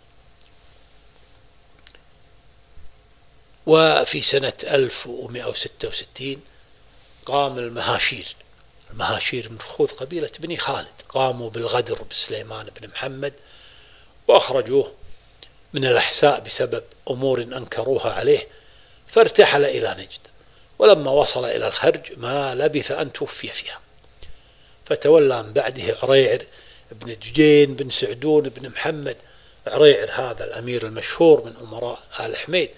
وفي سنة ألف ومائة وستة وستين قام المهاشير. المهاشير من فخوذ قبيلة بني خالد، قاموا بالغدر بسليمان بن محمد وأخرجوه من الأحساء بسبب أمور أنكروها عليه، فارتحل إلى نجد، ولما وصل إلى الخرج ما لبث أن توفي فيها. فتولى من بعده عريعر بن ججين بن سعدون بن محمد. عريعر هذا الأمير المشهور من أمراء آل حميد،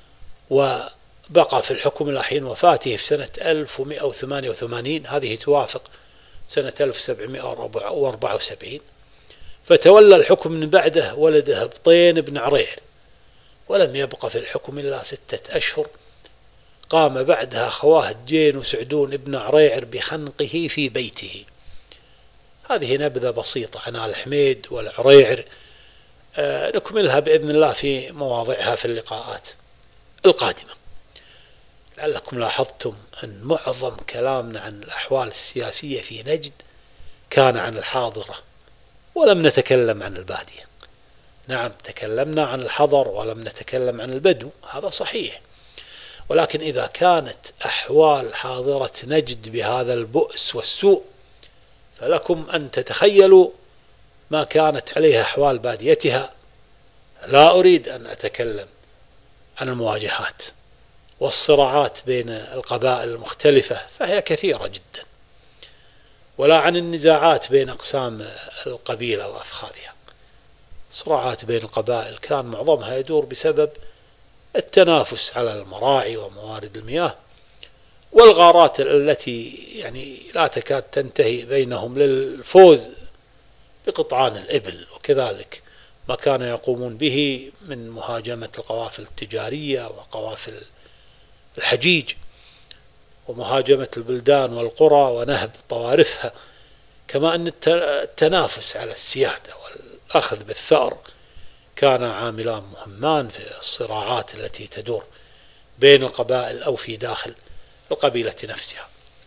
وبقى في الحكم إلى حين وفاته في سنة ألف ومئة وثمانية وثمانين، هذه توافق سنة ألف وسبعمئة وأربعة وسبعين. فتولى الحكم من بعده ولده هبطين بن عريعر، ولم يبق في الحكم إلا ستة أشهر. قام بعدها أخواه جين وسعدون ابن عريعر بخنقه في بيته. هذه نبذة بسيطة عن آل حميد والعريعر، آه نكملها بإذن الله في مواضعها في اللقاءات القادمة. لعلكم لاحظتم أن معظم كلامنا عن الأحوال السياسية في نجد كان عن الحاضرة، ولم نتكلم عن البادية. نعم، تكلمنا عن الحضر ولم نتكلم عن البدو، هذا صحيح، ولكن إذا كانت أحوال حاضرة نجد بهذا البؤس والسوء، فلكم أن تتخيلوا ما كانت عليها أحوال باديتها. لا أريد أن أتكلم عن المواجهات والصراعات بين القبائل المختلفة، فهي كثيرة جدا، ولا عن النزاعات بين أقسام القبيلة وأفخاذها. صراعات بين القبائل كان معظمها يدور بسبب التنافس على المراعي وموارد المياه، والغارات التي يعني لا تكاد تنتهي بينهم للفوز بقطعان الإبل، وكذلك ما كانوا يقومون به من مهاجمة القوافل التجارية وقوافل الحجيج، ومهاجمة البلدان والقرى ونهب طوارفها، كما أن التنافس على السيادة والأخذ بالثأر كان عاملان مهمان في الصراعات التي تدور بين القبائل أو في داخل القبيلة نفسها.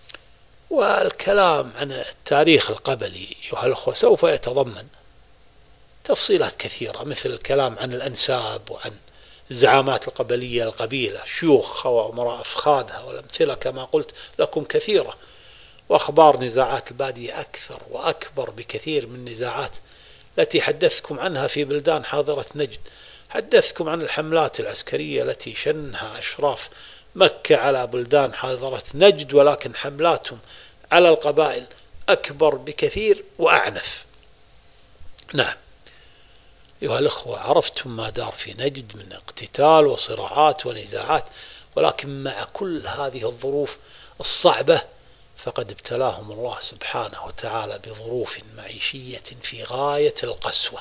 والكلام عن التاريخ القبلي أيها الأخوة سوف يتضمن تفصيلات كثيرة، مثل الكلام عن الأنساب وعن الزعامات القبلية القبيلة، شيوخها وأمراء أفخاذها، والأمثلة كما قلت لكم كثيرة. وأخبار نزاعات البادية أكثر وأكبر بكثير من النزاعات التي حدثتكم عنها في بلدان حاضرة نجد. حدثتكم عن الحملات العسكرية التي شنها أشراف مكة على بلدان حاضرة نجد، ولكن حملاتهم على القبائل أكبر بكثير وأعنف. نعم أيها الأخوة، عرفتم ما دار في نجد من اقتتال وصراعات ونزاعات، ولكن مع كل هذه الظروف الصعبة فقد ابتلاهم الله سبحانه وتعالى بظروف معيشية في غاية القسوة.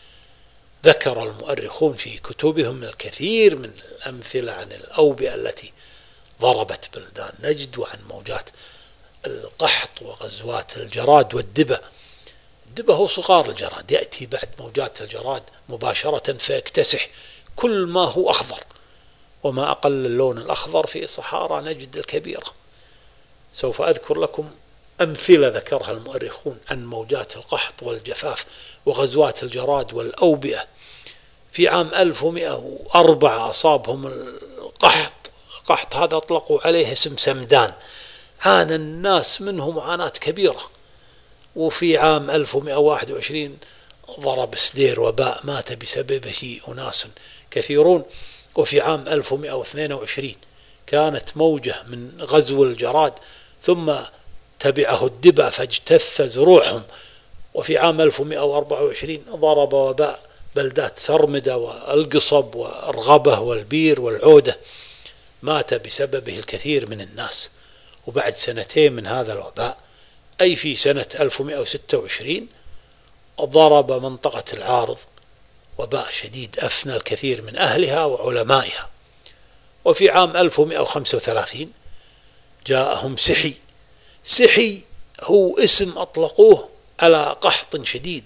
ذكر المؤرخون في كتبهم الكثير من الأمثلة عن الأوبئة التي ضربت بلدان نجد، وعن موجات القحط وغزوات الجراد والدبة. الدبة هو صغار الجراد، يأتي بعد موجات الجراد مباشرة فيكتسح كل ما هو أخضر، وما أقل اللون الأخضر في صحارى نجد الكبيرة. سوف أذكر لكم أمثلة ذكرها المؤرخون عن موجات القحط والجفاف وغزوات الجراد والأوبئة. في عام ألف ومئة وأربعة أصابهم القحط، القحط هذا أطلقوا عليه اسم سمدان، عانى الناس منه معاناة كبيرة. وفي عام ألف ومئة وواحد وعشرين ضرب سدير وباء مات بسببه أناس كثيرون. وفي عام ألف ومئة واثنين وعشرين كانت موجة من غزو الجراد، ثم تبعه الدبا فاجتث زروعهم. وفي عام ألف ومئة وأربعة وعشرين ضرب وباء بلدات ثرمدة والقصب والرغبة والبير والعودة، مات بسببه الكثير من الناس. وبعد سنتين من هذا الوباء، أي في سنة ألف ومئة وستة وعشرين، ضرب منطقة العارض وباء شديد أفنى الكثير من أهلها وعلمائها. وفي عام ألف ومئة وخمسة وثلاثين جاءهم سحي. سحي هو اسم أطلقوه على قحط شديد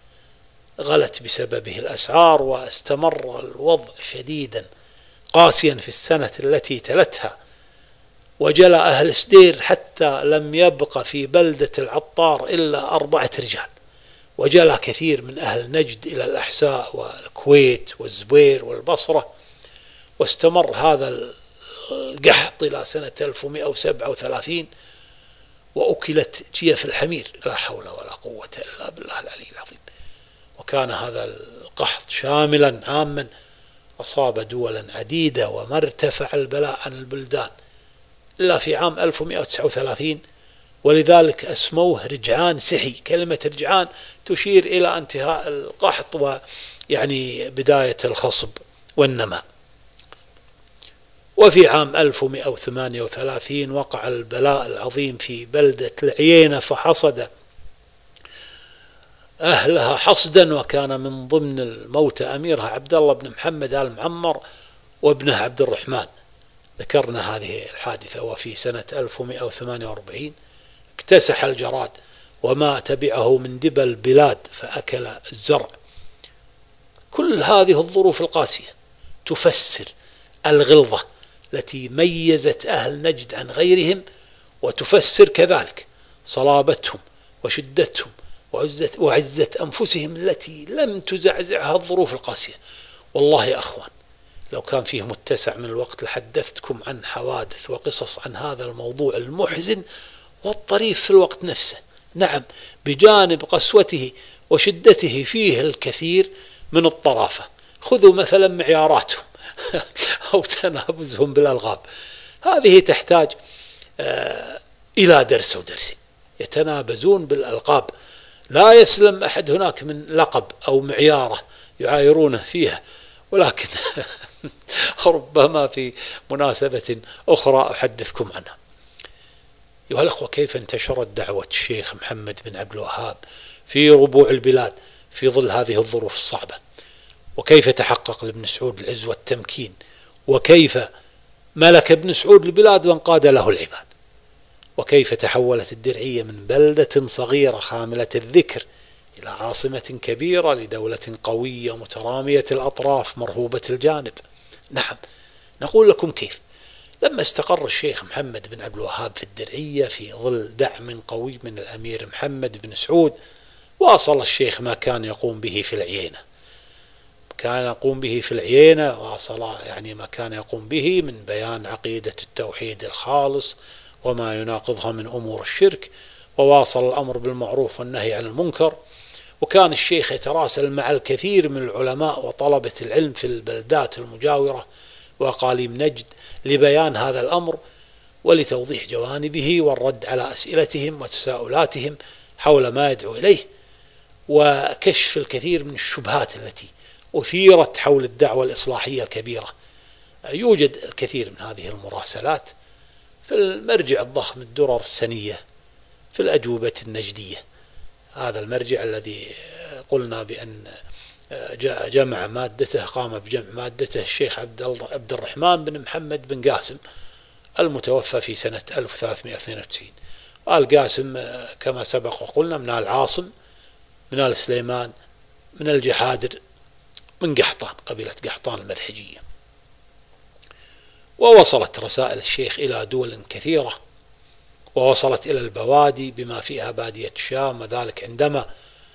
غلت بسببه الأسعار، واستمر الوضع شديدا قاسيا في السنة التي تلتها، وجلى أهل سدير حتى لم يبق في بلدة العطار إلا أربعة رجال، وجلى كثير من أهل نجد إلى الأحساء والكويت والزبير والبصرة. واستمر هذا القحط إلى سنة ألف ومئة وسبعة وثلاثين، وأكلت جيف الحمير، لا حول ولا قوة إلا بالله العلي العظيم. وكان هذا القحط شاملا عاما، أصاب دولا عديدة، وما ارتفع البلاء عن البلدان إلا في عام ألف ومئة وتسعة وثلاثين، ولذلك أسموه رجعان سحي. كلمة رجعان تشير إلى انتهاء القحط ويعني بداية الخصب والنماء. وفي عام ألف ومئة وثمانية وثلاثين وقع البلاء العظيم في بلدة العيينة، فحصد أهلها حصدا، وكان من ضمن الموتى أميرها عبد الله بن محمد آل معمر وابنه عبد الرحمن. ذكرنا هذه الحادثة. وفي سنة ألف ومئة وثمانية وأربعين اكتسح الجراد وما تبعه من دبل البلاد فأكل الزرع. كل هذه الظروف القاسية تفسر الغلظة التي ميزت أهل نجد عن غيرهم، وتفسر كذلك صلابتهم وشدتهم وعزة, وعزة أنفسهم التي لم تزعزعها الظروف القاسية. والله يا أخوان، لو كان فيه متسع من الوقت لحدثتكم عن حوادث وقصص عن هذا الموضوع المحزن والطريف في الوقت نفسه. نعم، بجانب قسوته وشدته فيه الكثير من الطرافة. خذوا مثلا معياراتهم أو تنابزهم بالألقاب، هذه تحتاج آه إلى درس ودرسين. يتنابزون بالألقاب، لا يسلم أحد هناك من لقب أو معيارة يعايرونه فيها، ولكن ربما في مناسبة أخرى أحدثكم عنها. أيها الأخوة، كيف انتشرت دعوة الشيخ محمد بن عبد الوهاب في ربوع البلاد في ظل هذه الظروف الصعبة، وكيف تحقق لابن سعود العز والتمكين، وكيف ملك ابن سعود البلاد وانقاد له العباد، وكيف تحولت الدرعية من بلدة صغيرة خاملة الذكر إلى عاصمة كبيرة لدولة قوية مترامية الأطراف مرهوبة الجانب. نعم، نقول لكم كيف. لما استقر الشيخ محمد بن عبد الوهاب في الدرعية في ظل دعم قوي من الأمير محمد بن سعود، واصل الشيخ ما كان يقوم به في العيينة. كان يقوم به في العيينة واصل يعني ما كان يقوم به من بيان عقيدة التوحيد الخالص وما يناقضها من أمور الشرك، وواصل الأمر بالمعروف والنهي عن المنكر. وكان الشيخ يتراسل مع الكثير من العلماء وطلبة العلم في البلدات المجاورة وأقاليم نجد لبيان هذا الأمر ولتوضيح جوانبه والرد على أسئلتهم وتساؤلاتهم حول ما يدعو إليه، وكشف الكثير من الشبهات التي أثيرت حول الدعوة الإصلاحية الكبيرة. يوجد الكثير من هذه المراسلات في المرجع الضخم الدرر السنية في الأجوبة النجدية، هذا المرجع الذي قلنا بأن جمع مادته قام بجمع مادته الشيخ عبد الرحمن بن محمد بن قاسم المتوفى في سنة ألف وثلاثمئة واثنين وتسعين. آل قاسم كما سبق وقلنا من آل عاصم، من آل سليمان، من الجحادر، من قحطان، قبيلة قحطان الملحجية. ووصلت رسائل الشيخ إلى دول كثيرة، ووصلت إلى البوادي بما فيها بادية الشام، وذلك عندما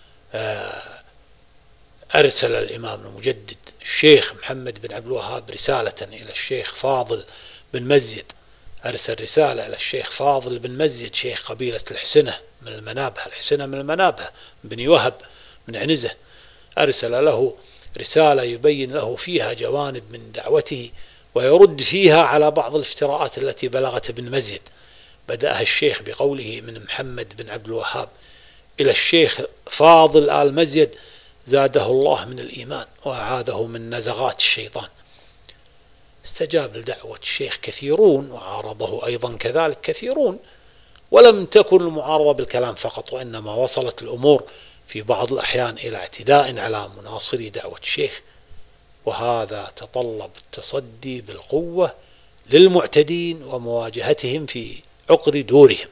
أرسل الإمام المجدد الشيخ محمد بن عبد الوهاب رسالة إلى الشيخ فاضل بن مزيد. أرسل رسالة إلى الشيخ فاضل بن مزيد شيخ قبيلة الحسنة من المنابه، الحسنة من المنابه بن وهب من عنزة. أرسل له رسالة يبين له فيها جوانب من دعوته ويرد فيها على بعض الافتراءات التي بلغت ابن مزيد. بدأها الشيخ بقوله من محمد بن عبد الوهاب إلى الشيخ فاضل آل مزيد زاده الله من الإيمان وأعاذه من نزغات الشيطان. استجاب لدعوة الشيخ كثيرون، وعارضه أيضا كذلك كثيرون، ولم تكن المعارضة بالكلام فقط، وإنما وصلت الأمور في بعض الأحيان إلى اعتداء على مناصري دعوة الشيخ، وهذا تطلب التصدي بالقوة للمعتدين ومواجهتهم في عقر دورهم.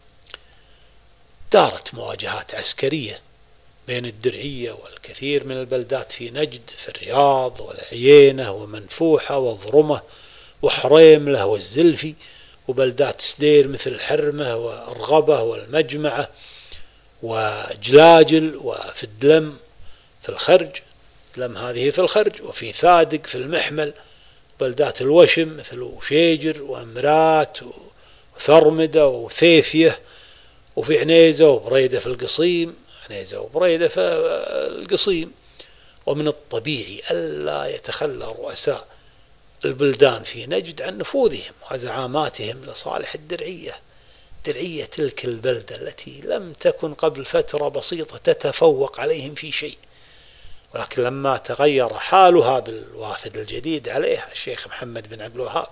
دارت مواجهات عسكرية بين الدرعية والكثير من البلدات في نجد، في الرياض والعيينة ومنفوحة وضرمة وحريملة والزلفي، وبلدات سدير مثل الحرمة والرغبة والمجمعة وجلاجل وفي الدلم في الخرج، دلم هذه في الخرج، وفي ثادق في المحمل. بلدات الوشم مثل وشيجر وأمرات وثرمدة وثيفية، وفي عنيزة وبريدة في القصيم، عنيزة وبريدة في القصيم. ومن الطبيعي ألا يتخلى رؤساء البلدان في نجد عن نفوذهم وزعاماتهم لصالح الدرعية. درعية تلك البلدة التي لم تكن قبل فترة بسيطة تتفوق عليهم في شيء، ولكن لما تغير حالها بالوافد الجديد عليها الشيخ محمد بن عبد الوهاب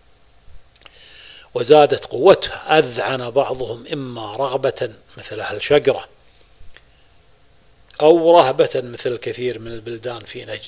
وزادت قوتها، أذعن بعضهم إما رغبة مثل أهل شقرة أو رهبة مثل كثير من البلدان في نجد،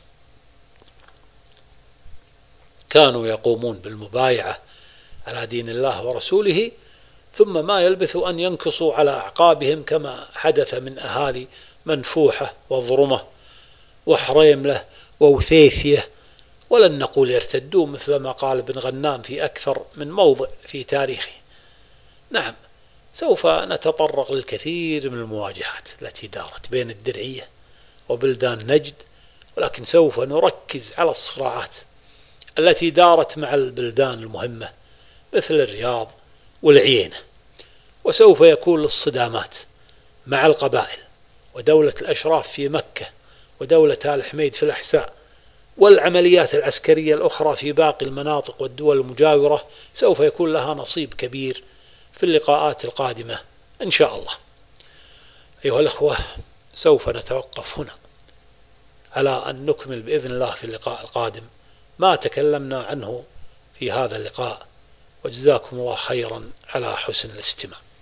كانوا يقومون بالمبايعة على دين الله ورسوله، ثم ما يلبث أن ينكصوا على أعقابهم كما حدث من أهالي منفوحة وضرمة وحريملة ووثيثية، ولن نقول يرتدون مثل ما قال ابن غنام في أكثر من موضع في تاريخه. نعم، سوف نتطرق للكثير من المواجهات التي دارت بين الدرعية وبلدان نجد، ولكن سوف نركز على الصراعات التي دارت مع البلدان المهمة مثل الرياض والعيينة، وسوف يكون للصدامات مع القبائل ودولة الأشراف في مكة ودولة آل حميد في الأحساء والعمليات العسكرية الأخرى في باقي المناطق والدول المجاورة، سوف يكون لها نصيب كبير في اللقاءات القادمة إن شاء الله. أيها الأخوة، سوف نتوقف هنا على أن نكمل بإذن الله في اللقاء القادم ما تكلمنا عنه في هذا اللقاء، وجزاكم الله خيرا على حسن الاستماع.